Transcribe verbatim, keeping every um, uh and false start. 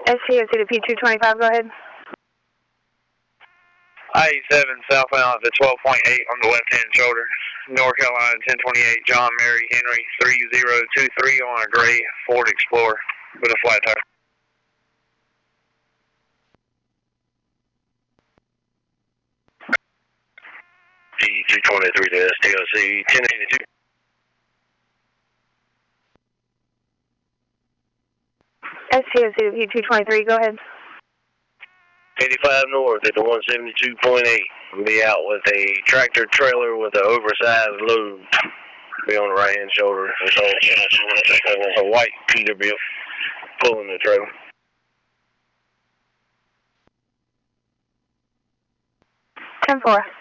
S T O C to P two twenty-five, go ahead. I eighty-seven southbound at the twelve point eight on the left-hand shoulder. North Carolina ten twenty-eight, John Mary Henry three zero two three on a gray Ford Explorer with a flat tire. P two twenty-three to S T O C ten eighty-two. S T O C to P two twenty-three, go ahead. eighty-five north at the one seventy-two point eight. I'll be out with a tractor trailer with an oversized load. Be on the right hand shoulder. It's a white Peterbilt pulling the trailer. ten four.